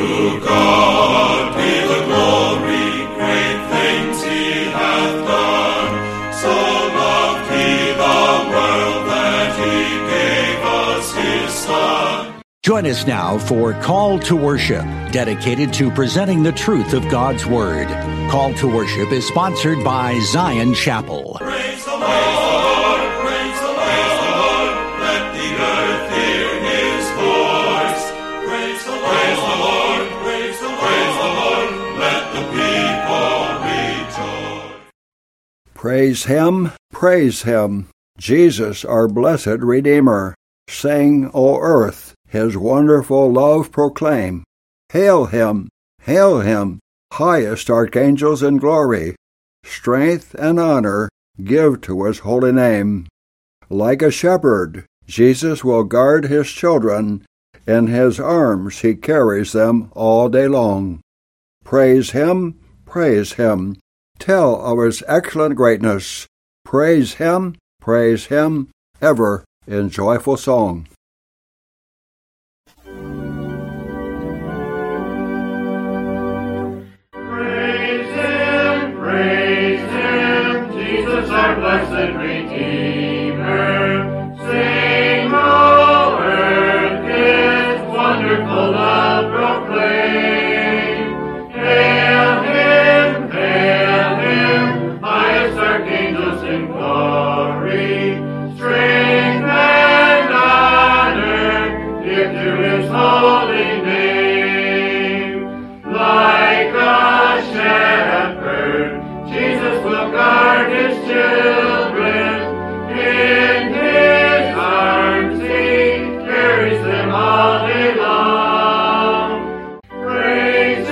To God be the glory, great things he hath done. So loved he the world that he gave us his Son. Join us now for Call to Worship, dedicated to presenting the truth of God's Word. Call to Worship is sponsored by Zion Chapel. Praise the Lord, praise the Lord, let the earth hear his voice. Praise the Lord, praise the Lord, let the people rejoice. Praise him, Jesus, our blessed Redeemer. Sing, O earth, his wonderful love proclaim. Hail him, highest archangels in glory. Strength and honor give to his holy name. Like a shepherd, Jesus will guard his children. In his arms he carries them all day long. Praise him, tell of his excellent greatness. Praise him, ever in joyful song. Our blessed Redeemer, sing, O earth, his wonderful love proclaim. Hail him, highest archangels in glory. Strength and honor give to his holy name. Like a shepherd, Jesus will guard his children. In his arms he carries them all day long. Praise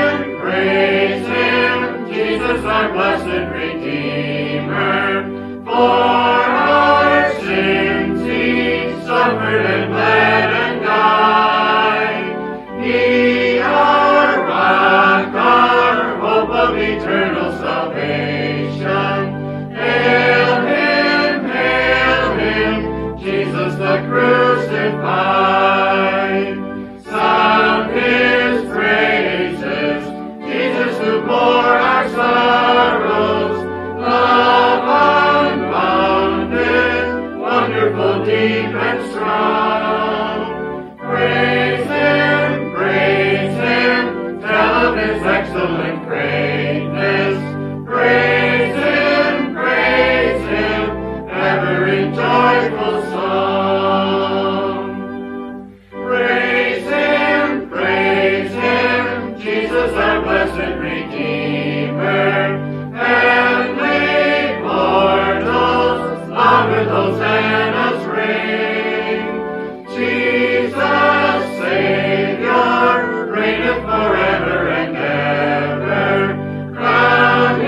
him, Jesus our blessed Redeemer. For our sins he suffered and bled and died. He our rock, our hope of eternal salvation. Hail him, Jesus the crucified. Sound his praises, Jesus who bore our sorrows. Love unbounded, wonderful, deep and strong. Praise him, tell of his excellent greatness. Praise him, ever in joyful song. Praise him, Jesus our blessed Redeemer. Heavenly portals, loud with hosannas ring. Jesus, Savior, reigneth forever and ever. Crown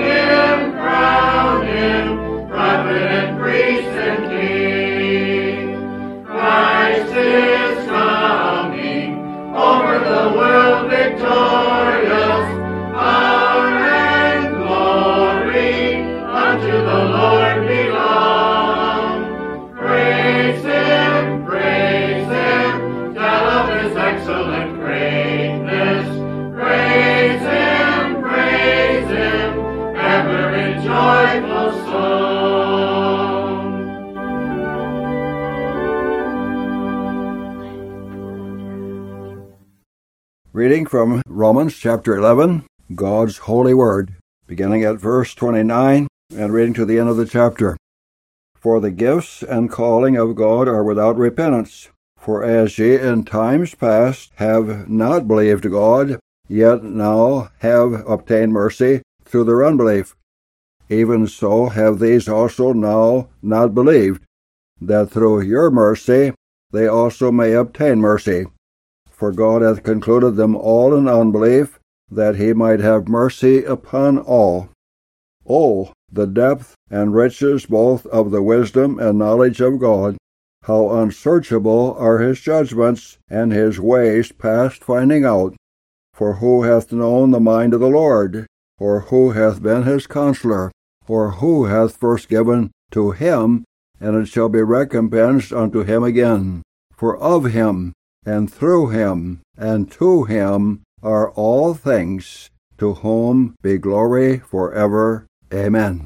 him, prophet and priest and king. Christ is coming, over the world victorious. Power and glory unto the Lord belong. Praise him, tell of his excellent greatness. Praise him, ever in joyful song. Reading from Romans chapter 11, God's holy word, beginning at verse 29 and reading to the end of the chapter. For the gifts and calling of God are without repentance. For as ye in times past have not believed God, yet now have obtained mercy through their unbelief, even so have these also now not believed, that through your mercy they also may obtain mercy. For God hath concluded them all in unbelief, that he might have mercy upon all. Oh, the depth and riches both of the wisdom and knowledge of God! How unsearchable are his judgments, and his ways past finding out! For who hath known the mind of the Lord? Or who hath been his counselor? Or who hath first given to him, and it shall be recompensed unto him again? For of him, and through him, and to him, are all things, to whom be glory forever. Amen.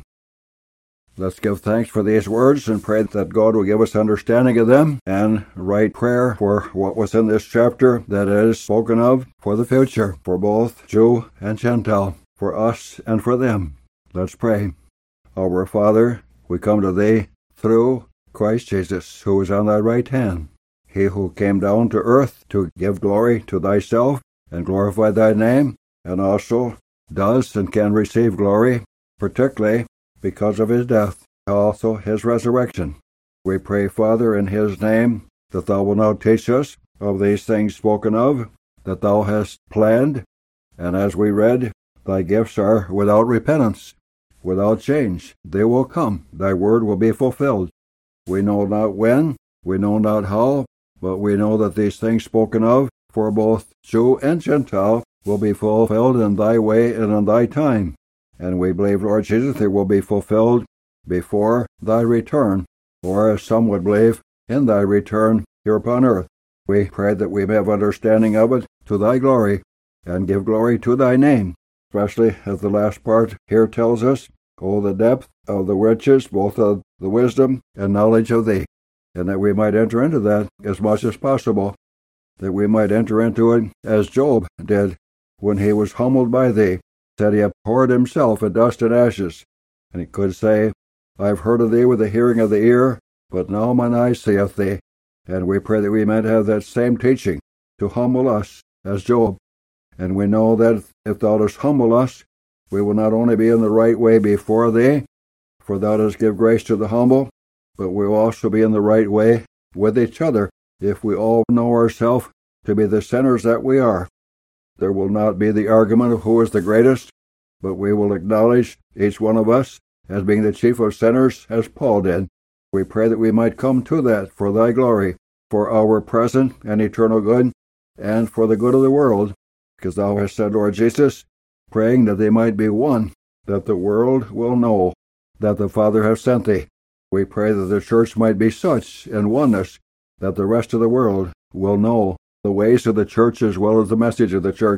Let's give thanks for these words and pray that God will give us understanding of them and right prayer for what was in this chapter that is spoken of for the future, for both Jew and Gentile, for us and for them. Let's pray. Our Father, we come to Thee through Christ Jesus, who is on Thy right hand, He who came down to earth to give glory to Thyself and glorify Thy name, and also does and can receive glory, particularly because of His death, also His resurrection. We pray, Father, in His name, that Thou wilt now teach us of these things spoken of, that Thou hast planned, and as we read, Thy gifts are without repentance, without change. They will come. Thy word will be fulfilled. We know not when, we know not how, but we know that these things spoken of for both Jew and Gentile will be fulfilled in Thy way and in Thy time. And we believe, Lord Jesus, they will be fulfilled before Thy return, or as some would believe, in Thy return here upon earth. We pray that we may have understanding of it to Thy glory, and give glory to Thy name, especially as the last part here tells us, oh, the depth of the riches, both of the wisdom and knowledge of Thee, and that we might enter into that as much as possible, that we might enter into it as Job did when he was humbled by Thee, that he abhorred himself in dust and ashes, and he could say, I have heard of Thee with the hearing of the ear, but now mine eye seeth Thee. And we pray that we might have that same teaching to humble us as Job. And we know that if Thou dost humble us, we will not only be in the right way before Thee, for Thou dost give grace to the humble, but we will also be in the right way with each other, if we all know ourselves to be the sinners that we are. There will not be the argument of who is the greatest, but we will acknowledge each one of us as being the chief of sinners, as Paul did. We pray that we might come to that for Thy glory, for our present and eternal good, and for the good of the world, because Thou hast said, Lord Jesus, praying that they might be one, that the world will know that the Father hath sent Thee. We pray that the church might be such in oneness that the rest of the world will know the ways of the church as well as the message of the church.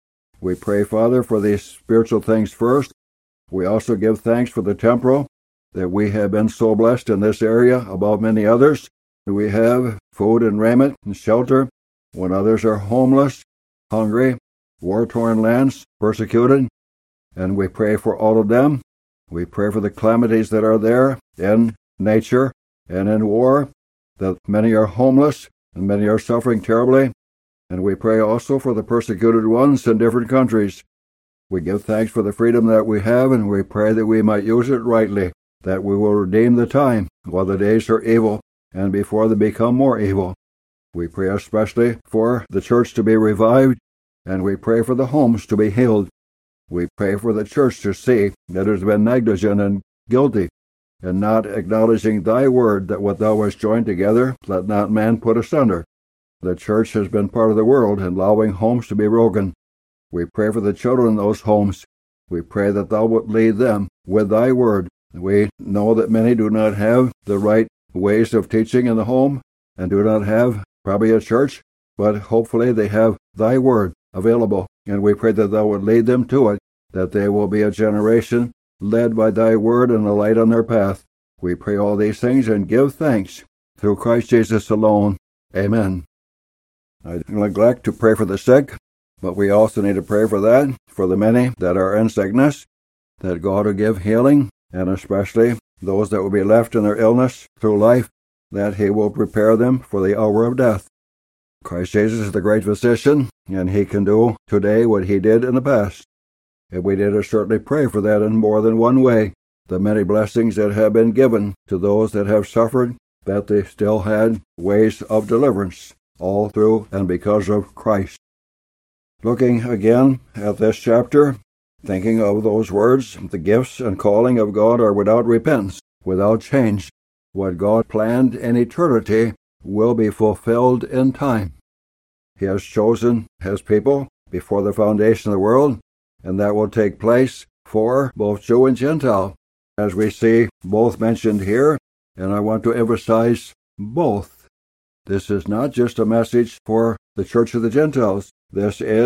We pray, Father, for these spiritual things first. We also give thanks for the temporal, that we have been so blessed in this area above many others. We have food and raiment and shelter when others are homeless, hungry, war-torn lands, persecuted. And we pray for all of them. We pray for the calamities that are there in nature and in war, that many are homeless, and many are suffering terribly, and we pray also for the persecuted ones in different countries. We give thanks for the freedom that we have, and we pray that we might use it rightly, that we will redeem the time while the days are evil, and before they become more evil. We pray especially for the church to be revived, and we pray for the homes to be healed. We pray for the church to see that it has been negligent and guilty, and not acknowledging Thy word, that what Thou hast joined together, let not man put asunder. The church has been part of the world, and allowing homes to be broken. We pray for the children in those homes. We pray that Thou wilt lead them with Thy word. We know that many do not have the right ways of teaching in the home, and do not have probably a church, but hopefully they have Thy word available, and we pray that Thou would lead them to it, that they will be a generation led by Thy word and a light on their path. We pray all these things and give thanks through Christ Jesus alone. Amen. I neglect to pray for the sick, but we also need to pray for that, for the many that are in sickness, that God will give healing, and especially those that will be left in their illness through life, that He will prepare them for the hour of death. Christ Jesus is the great physician, and He can do today what He did in the past. And we need to certainly pray for that in more than one way. The many blessings that have been given to those that have suffered, that they still had ways of deliverance, all through and because of Christ. Looking again at this chapter, thinking of those words, the gifts and calling of God are without repentance, without change. What God planned in eternity will be fulfilled in time. He has chosen His people before the foundation of the world, and that will take place for both Jew and Gentile, as we see both mentioned here, and I want to emphasize both. This is not just a message for the Church of the Gentiles. This is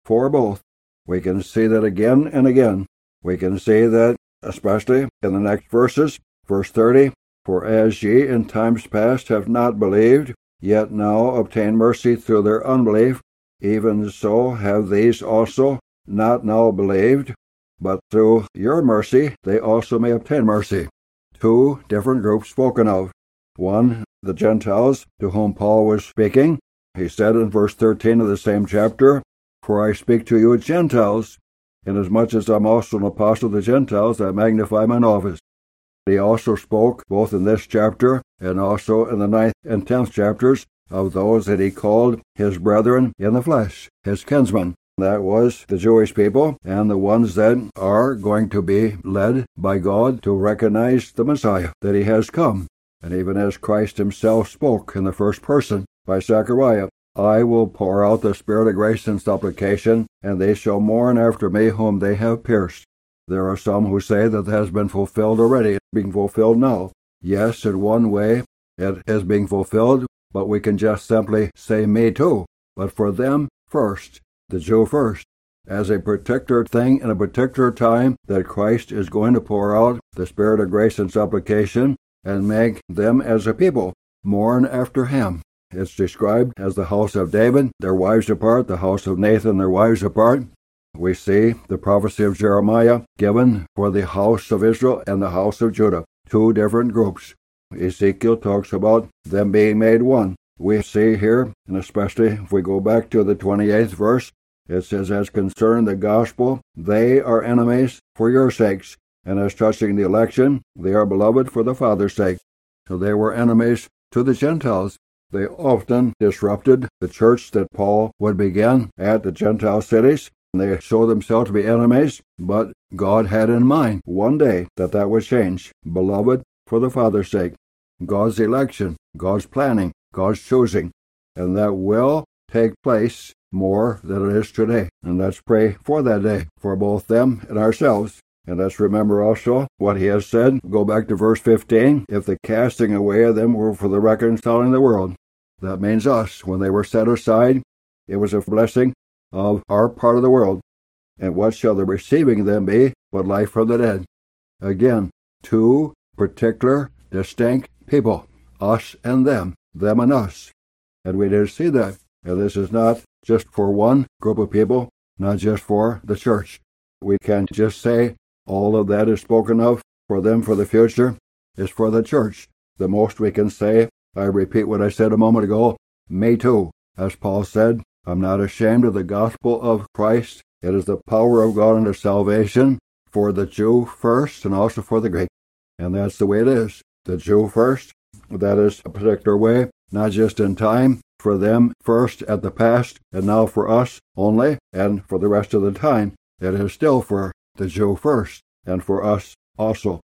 for both. We can see that again and again. We can see that especially in the next verses. Verse 30, "For as ye in times past have not believed, yet now obtain mercy through their unbelief, even so have these also not now believed, but through your mercy they also may obtain mercy." Two different groups spoken of. One, the Gentiles, to whom Paul was speaking. He said in verse 13 of the same chapter, "For I speak to you Gentiles, inasmuch as I'm also an apostle of the Gentiles, I magnify mine office." He also spoke, both in this chapter and also in the 9th and 10th chapters, of those that he called his brethren in the flesh, his kinsmen. That was the Jewish people, and the ones that are going to be led by God to recognize the Messiah, that he has come. And even as Christ himself spoke in the first person by Zechariah, "I will pour out the Spirit of grace and supplication, and they shall mourn after me whom they have pierced." There are some who say that has been fulfilled already, being fulfilled now. Yes, in one way it is being fulfilled, but we can just simply say "me too." But for them first, the Jew first, as a particular thing in a particular time, that Christ is going to pour out the Spirit of grace and supplication and make them as a people mourn after him. It's described as the house of David, their wives apart, the house of Nathan, their wives apart. We see the prophecy of Jeremiah given for the house of Israel and the house of Judah, two different groups. Ezekiel talks about them being made one. We see here, and especially if we go back to the 28th verse, it says, "As concerning the gospel, they are enemies for your sakes, and as touching the election, they are beloved for the Father's sake." So they were enemies to the Gentiles. They often disrupted the church that Paul would begin at the Gentile cities. They showed themselves to be enemies, but God had in mind one day that would change. Beloved for the Father's sake. God's election, God's planning, God's choosing. And that will take place more than it is today. And let's pray for that day, for both them and ourselves. And let's remember also what he has said. Go back to verse 15. "If the casting away of them were for the reconciling of the world." That means us. When they were set aside, it was a blessing of our part of the world. "And what shall the receiving them be but life from the dead?" Again, two particular, distinct people. Us and them and us. And we did see that. And this is not just for one group of people, not just for the church. We can't just say all of that is spoken of for them for the future. It's for the church. The most we can say, I repeat what I said a moment ago, "me too." As Paul said, "I'm not ashamed of the gospel of Christ. It is the power of God unto salvation for the Jew first and also for the Greek." And that's the way it is. The Jew first, that is a particular way, not just in time, for them first at the past, and now for us only, and for the rest of the time. It is still for the Jew first, and for us also.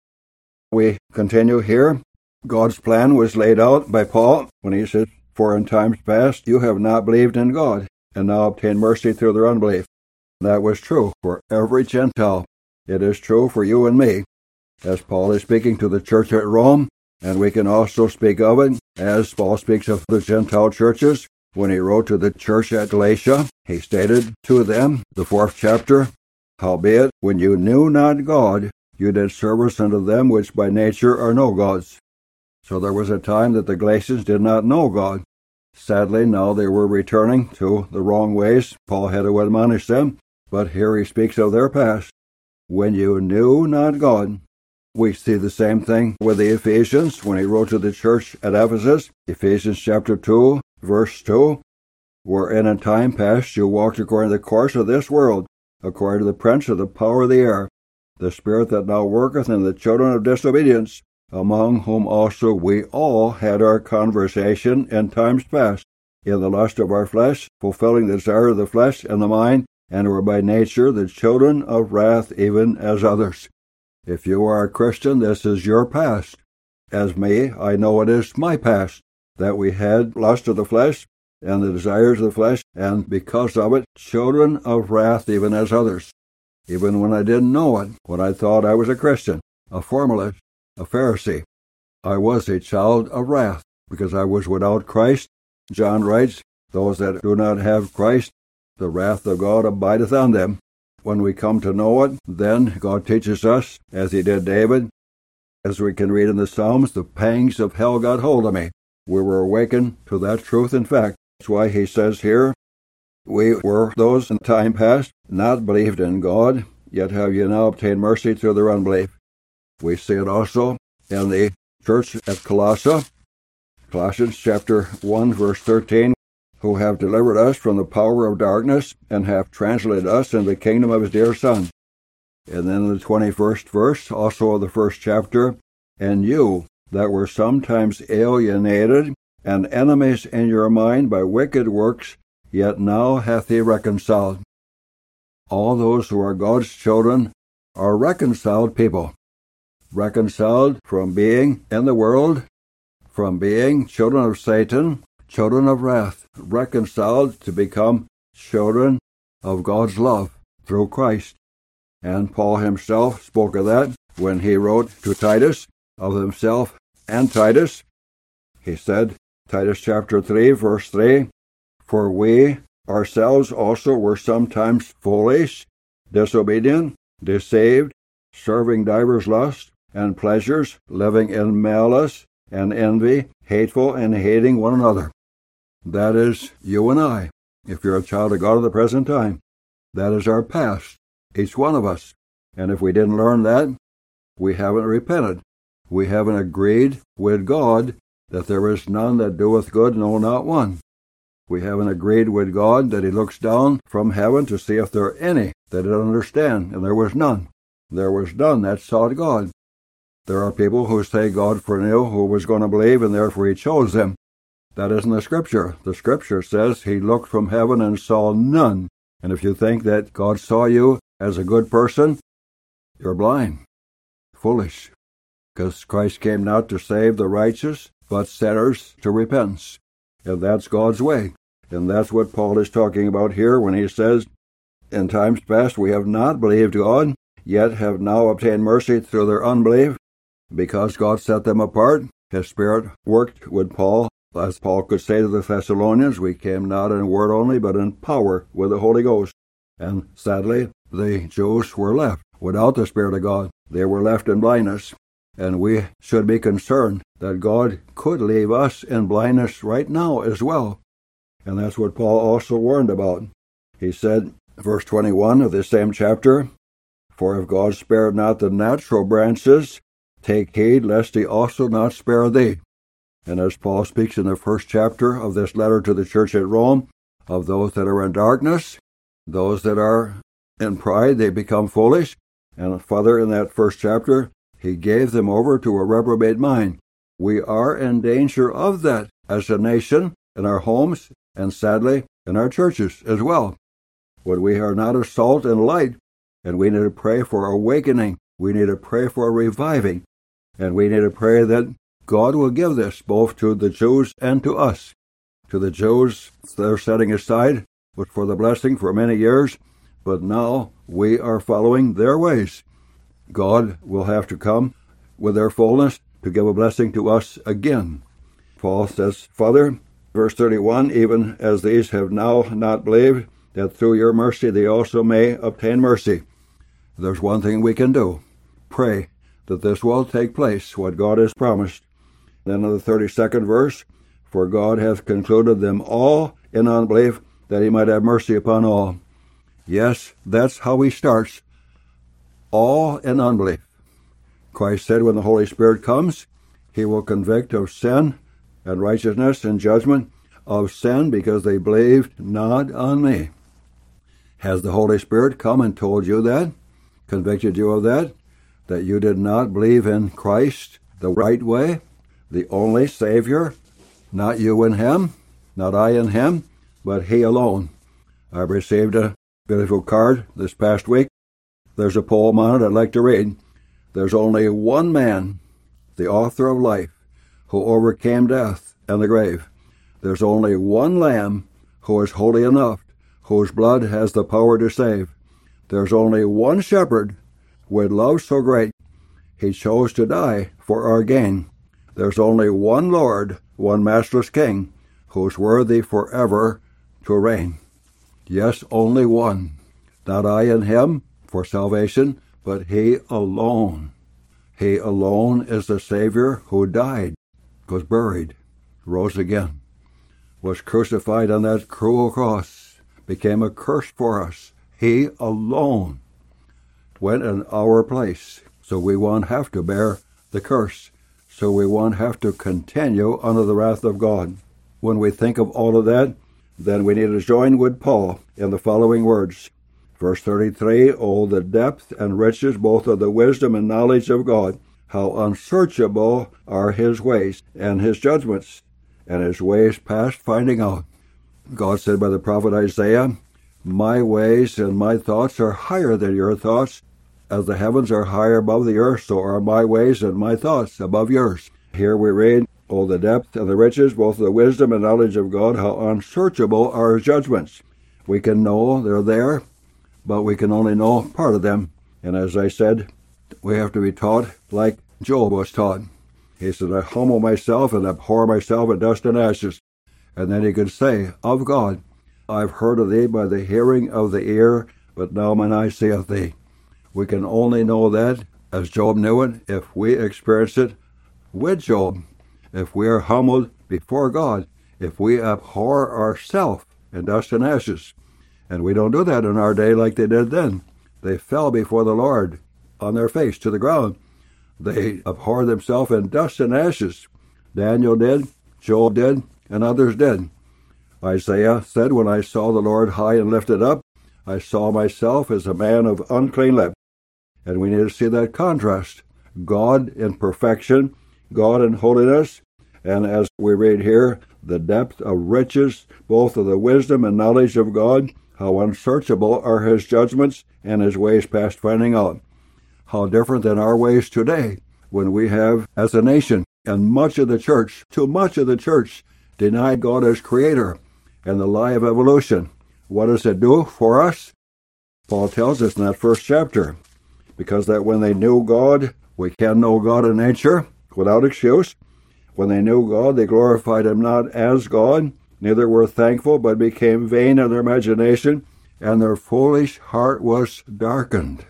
We continue here. God's plan was laid out by Paul when he said, "For in times past you have not believed in God, and now obtain mercy through their unbelief." That was true for every Gentile. It is true for you and me, as Paul is speaking to the church at Rome, and we can also speak of it as Paul speaks of the Gentile churches. When he wrote to the church at Galatia, he stated to them, the 4th chapter, "Howbeit, when you knew not God, you did service unto them which by nature are no gods." So there was a time that the Galatians did not know God. Sadly, now they were returning to the wrong ways. Paul had to admonish them, but here he speaks of their past. When you knew not God. We see the same thing with the Ephesians when he wrote to the church at Ephesus, Ephesians chapter 2, verse 2, "Wherein in time past you walked according to the course of this world, according to the prince of the power of the air, the spirit that now worketh in the children of disobedience, among whom also we all had our conversation in times past, in the lust of our flesh, fulfilling the desire of the flesh and the mind, and were by nature the children of wrath even as others." If you are a Christian, this is your past. As me, I know it is my past, that we had lust of the flesh and the desires of the flesh, and because of it, children of wrath even as others. Even when I didn't know it, when I thought I was a Christian, a formalist, a Pharisee, I was a child of wrath, because I was without Christ. John writes, "Those that do not have Christ the wrath of God abideth on them. When we come to know it, then God teaches us, as he did David, as we can read in the Psalms, the pangs of hell got hold of me. We were awakened to that truth in fact. That's why he says here, we were those in time past, not believed in God, yet have ye now obtained mercy through their unbelief. We see it also in the church at Colossae, Colossians chapter 1, verse 13, who have delivered us from the power of darkness and have translated us into the kingdom of his dear Son. And then in the 21st verse, also of the first chapter, and you that were sometimes alienated and enemies in your mind by wicked works, yet now hath he reconciled. All those who are God's children are reconciled people. Reconciled from being in the world, from being children of Satan, children of wrath, reconciled to become children of God's love through Christ. And Paul himself spoke of that when he wrote to Titus of himself and Titus. He said, Titus chapter 3, verse 3, for we ourselves also were sometimes foolish, disobedient, deceived, serving divers lusts and pleasures, living in malice and envy, hateful and hating one another. That is you and I, if you're a child of God at the present time. That is our past, each one of us. And if we didn't learn that, we haven't repented. We haven't agreed with God that there is none that doeth good, no, not one. We haven't agreed with God that he looks down from heaven to see if there are any that did understand, and there was none. There was none that sought God. There are people who say God foreknew who was going to believe, and therefore he chose them. That isn't the Scripture. The Scripture says he looked from heaven and saw none. And if you think that God saw you as a good person, you're blind, foolish. Because Christ came not to save the righteous, but sinners to repentance. And that's God's way. And that's what Paul is talking about here when he says, in times past we have not believed God, yet have now obtained mercy through their unbelief. Because God set them apart, his Spirit worked with Paul. As Paul could say to the Thessalonians, we came not in word only, but in power with the Holy Ghost. And sadly, the Jews were left without the Spirit of God. They were left in blindness. And we should be concerned that God could leave us in blindness right now as well. And that's what Paul also warned about. He said, verse 21 of this same chapter, for if God spared not the natural branches, take heed lest he also not spare thee. And as Paul speaks in the first chapter of this letter to the church at Rome, of those that are in darkness, those that are in pride, they become foolish. And further in that first chapter, he gave them over to a reprobate mind. We are in danger of that as a nation, in our homes, and sadly, in our churches as well. When we are not a salt and light, and we need to pray for awakening, we need to pray for reviving, and we need to pray that God will give this both to the Jews and to us. To the Jews, they're setting aside, but for the blessing for many years, but now we are following their ways. God will have to come with their fullness to give a blessing to us again. Paul says, Father, verse 31, even as these have now not believed, that through your mercy they also may obtain mercy. There's one thing we can do. Pray that this will take place, what God has promised. Then in the 32nd verse, for God hath concluded them all in unbelief, that he might have mercy upon all. Yes, that's how he starts. All in unbelief. Christ said when the Holy Spirit comes, he will convict of sin and righteousness and judgment, of sin because they believed not on me. Has the Holy Spirit come and told you that, convicted you of that you did not believe in Christ the right way, the only Savior, not you in him, not I in him, but he alone? I received a beautiful card this past week. There's a poem on it I'd like to read. There's only one man, the author of life, who overcame death and the grave. There's only one Lamb who is holy enough, whose blood has the power to save. There's only one Shepherd with love so great, he chose to die for our gain. There's only one Lord, one matchless King, who's worthy forever to reign. Yes, only one. Not I and him for salvation, but he alone. He alone is the Savior who died, was buried, rose again, was crucified on that cruel cross, became a curse for us. He alone went in our place, so we won't have to bear the curse, so we won't have to continue under the wrath of God. When we think of all of that, then we need to join with Paul in the following words. Verse 33, "Oh, the depth and riches both of the wisdom and knowledge of God, how unsearchable are his ways and his judgments, and his ways past finding out." God said by the prophet Isaiah, "My ways and my thoughts are higher than your thoughts. As the heavens are higher above the earth, so are my ways and my thoughts above yours." Here we read, "Oh, the depth and the riches, both of the wisdom and knowledge of God, how unsearchable are his judgments." We can know they're there, but we can only know part of them. And as I said, we have to be taught like Job was taught. He said, "I humble myself and abhor myself in dust and ashes." And then he could say of God, "I've heard of thee by the hearing of the ear, but now mine eye seeth thee." We can only know that, as Job knew it, if we experience it with Job, if we are humbled before God, if we abhor ourselves in dust and ashes. And we don't do that in our day like they did then. They fell before the Lord on their face to the ground. They abhorred themselves in dust and ashes. Daniel did, Job did, and others did. Isaiah said, "When I saw the Lord high and lifted up, I saw myself as a man of unclean lips." And we need to see that contrast. God in perfection, God in holiness, and as we read here, the depth of riches, both of the wisdom and knowledge of God, how unsearchable are his judgments and his ways past finding out. How different than our ways today, when we have, as a nation, and much of the church, too much of the church, denied God as creator and the lie of evolution. What does it do for us? Paul tells us in that first chapter, because that when they knew God, we can know God in nature without excuse. When they knew God, they glorified him not as God, neither were thankful, but became vain in their imagination, and their foolish heart was darkened.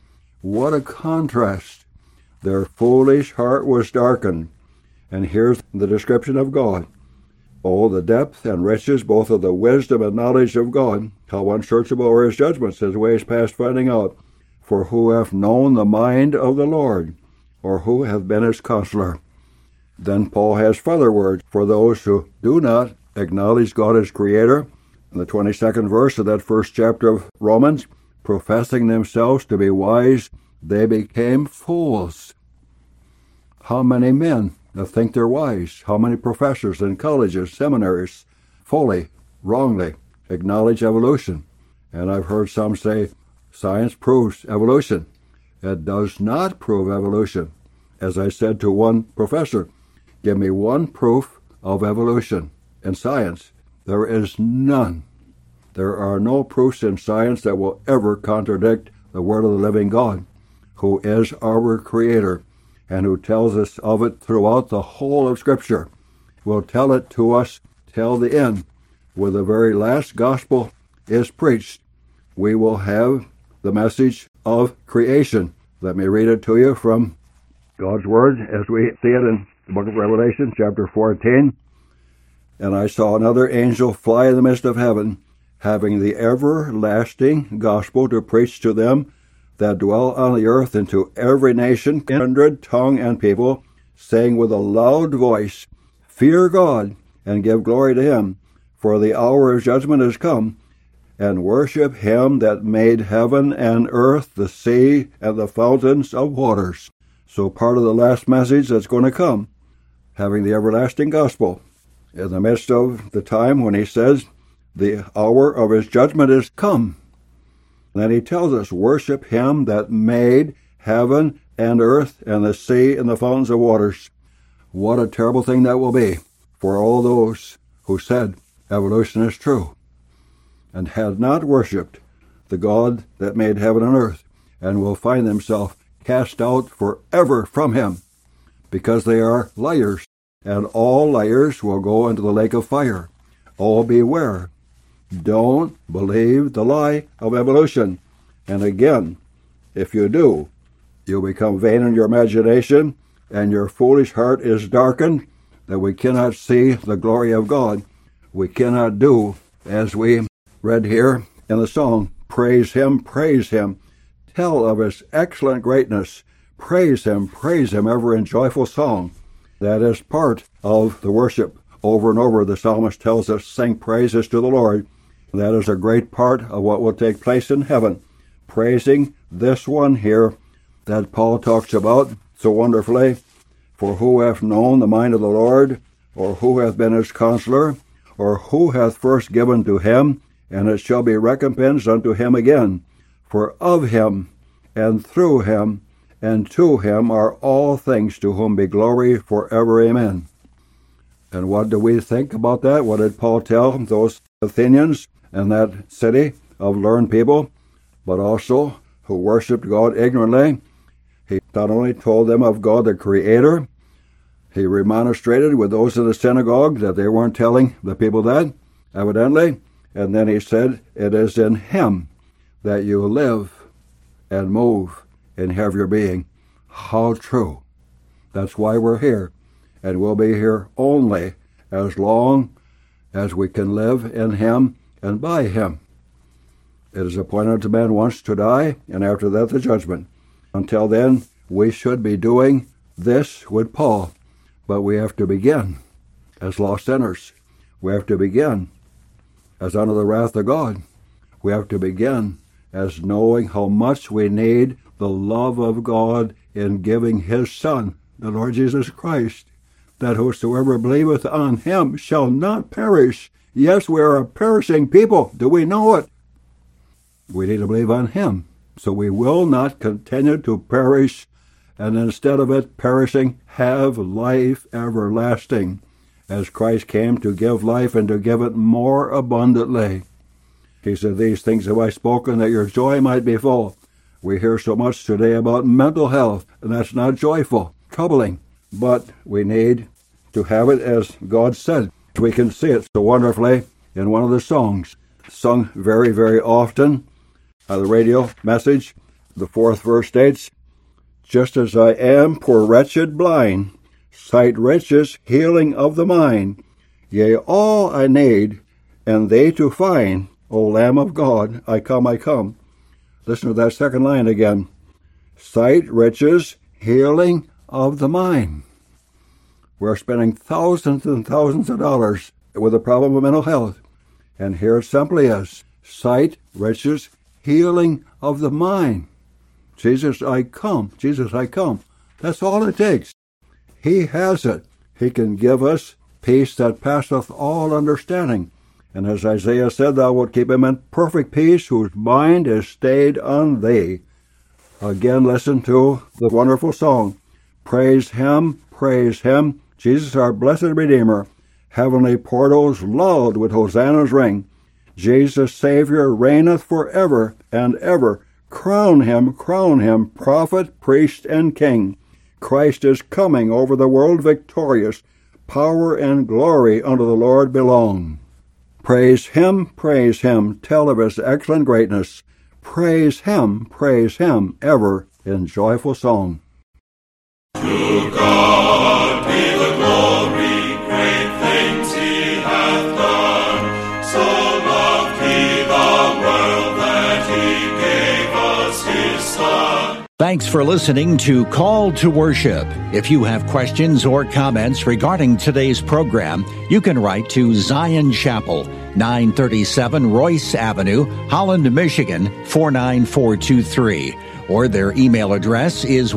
What a contrast. Their foolish heart was darkened. And here's the description of God. "Oh, the depth and riches, both of the wisdom and knowledge of God, how unsearchable are his judgments, his ways past finding out. For who hath known the mind of the Lord, or who hath been his counselor?" Then Paul has further words for those who do not acknowledge God as creator. In the 22nd verse of that first chapter of Romans, "Professing themselves to be wise, they became fools." How many men that think they're wise, how many professors in colleges, seminaries, fully, wrongly acknowledge evolution. And I've heard some say, science proves evolution. It does not prove evolution. As I said to one professor, give me one proof of evolution in science. There is none. There are no proofs in science that will ever contradict the word of the living God, who is our creator and who tells us of it throughout the whole of Scripture. Will tell it to us till the end. Where the very last gospel is preached, we will have the message of creation. Let me read it to you from God's Word as we see it in the book of Revelation, chapter 14. "And I saw another angel fly in the midst of heaven, having the everlasting gospel to preach to them that dwell on the earth, and to every nation, kindred, tongue, and people, saying with a loud voice, Fear God, and give glory to him, for the hour of judgment is come, and worship him that made heaven and earth, the sea, and the fountains of waters." So part of the last message that's going to come, having the everlasting gospel, in the midst of the time when he says, the hour of his judgment is come. Then he tells us, worship him that made heaven and earth and the sea and the fountains of waters. What a terrible thing that will be for all those who said evolution is true and had not worshipped the God that made heaven and earth, and will find themselves cast out forever from him, because they are liars, and all liars will go into the lake of fire. Oh, beware. Don't believe the lie of evolution. And again, if you do, you'll become vain in your imagination, and your foolish heart is darkened, that we cannot see the glory of God. We cannot do, as we read here in the song, praise Him, tell of His excellent greatness, praise Him ever in joyful song. That is part of the worship. Over and over, the psalmist tells us, sing praises to the Lord. That is a great part of what will take place in heaven, praising this one here that Paul talks about so wonderfully. For who hath known the mind of the Lord, or who hath been his counselor, or who hath first given to him, and it shall be recompensed unto him again. For of him, and through him, and to him are all things, to whom be glory forever. Amen. And what do we think about that? What did Paul tell those Athenians in that city of learned people, but also who worshipped God ignorantly? He not only told them of God the Creator, he remonstrated with those in the synagogue that they weren't telling the people that, evidently, and then he said, it is in Him that you live and move and have your being. How true. That's why we're here, and we'll be here only as long as we can live in Him and by Him. It is appointed unto man once to die, and after that the judgment. Until then, we should be doing this with Paul, but we have to begin as lost sinners. We have to begin as under the wrath of God. We have to begin as knowing how much we need the love of God in giving His Son, the Lord Jesus Christ, that whosoever believeth on Him shall not perish. Yes, we are a perishing people. Do we know it? We need to believe on Him, so we will not continue to perish, and instead of it perishing, have life everlasting, as Christ came to give life and to give it more abundantly. He said, these things have I spoken, that your joy might be full. We hear so much today about mental health, and that's not joyful, troubling. But we need to have it as God said. We can see it so wonderfully in one of the songs, sung very, very often. The radio message, the 4th verse states, just as I am poor wretched blind, sight riches, healing of the mind, yea, all I need, and they to find, O Lamb of God, I come, I come. Listen to that second line again. Sight, riches, healing of the mind. We're spending thousands and thousands of dollars with a problem of mental health. And here it simply is. Sight, riches, healing of the mind. Jesus, I come. Jesus, I come. That's all it takes. He has it. He can give us peace that passeth all understanding. And as Isaiah said, thou wilt keep him in perfect peace, whose mind is stayed on thee. Again, listen to the wonderful song. Praise Him, Jesus our blessed Redeemer. Heavenly portals loud with hosannas ring. Jesus Savior reigneth forever and ever. Crown him, prophet, priest, and king. Christ is coming over the world victorious. Power and glory unto the Lord belong. Praise Him, tell of His excellent greatness. Praise Him, ever in joyful song. To God be the glory, great things He hath done. So loved He the world that He gave us His Son. Thanks for listening to Call to Worship. If you have questions or comments regarding today's program, you can write to Zion Chapel, 937 Royce Avenue, Holland, Michigan, 49423. Or their email address is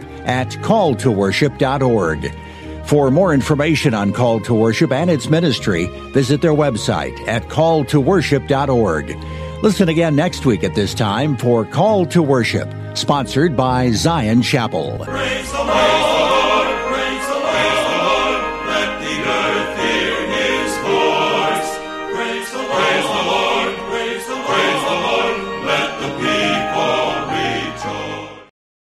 worship@calltoworship.org. For more information on Call to Worship and its ministry, visit their website at calltoworship.org. Listen again next week at this time for Call to Worship, sponsored by Zion Chapel. Praise the Lord.